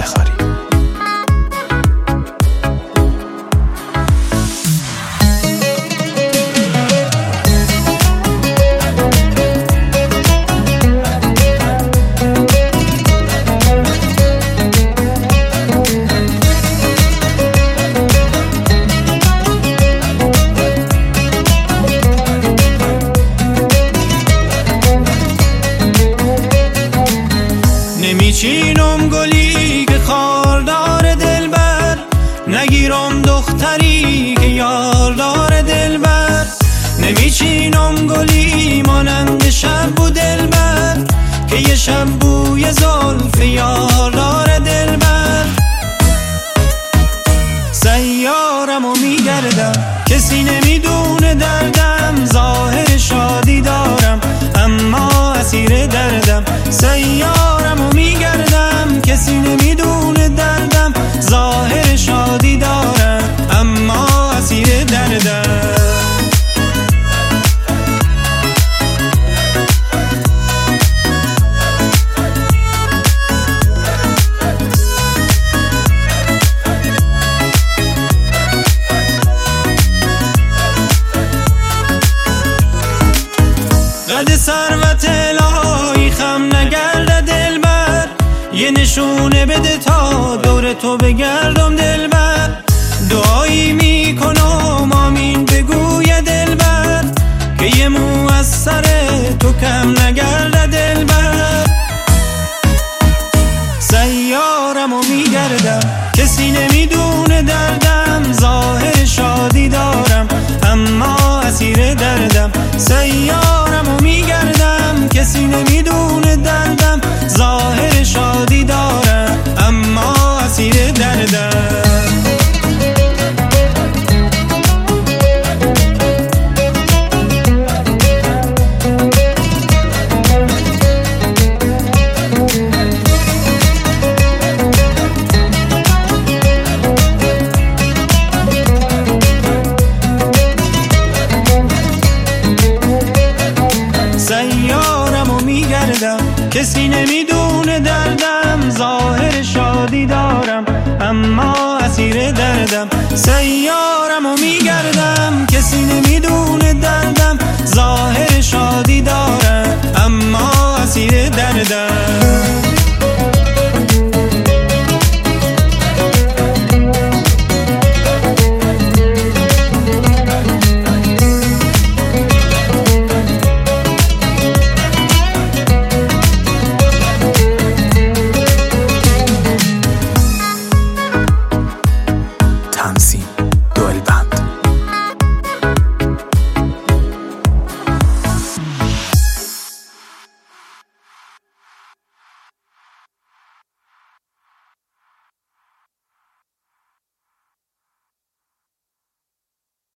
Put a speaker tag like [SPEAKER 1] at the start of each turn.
[SPEAKER 1] افتخاری.
[SPEAKER 2] نمیچینم گلی که خاردار دلبر، نگیرم دختری که یاردار دلبر. نمیچینم گلی مانند شب و دلبر، که یه شب بوی زلف یاردار دلبر. سیارم و میگردم کسی نمیدونه دردم، ظاهر شادی دارم اما اسیر دردم. سیارم و میگردم کسی نمیدونه دردم، ظاهر شادی دارم اما اسیر دردم. قد ثروت الهی خم نگرده دلبر، یه نشونه بده تا دور تو بگردم دلبر. دعایی میکنم آمین بگوی دلبر، که یه مو از سر تو کم نگرده دلبر. سیارم و میگردم کسی نمیدونه دردم، ظاهر شادی دارم اما اسیر دردم. سیارم و میگردم کسی نمیدونه دردم، ظاهر شادی دارم اما اسیر دردم. سیارم و میگردم کسی نمیدونه دردم، ظاهر شادی دارم اما اسیر دردم. سیارم و میگردم کسی نمیدونه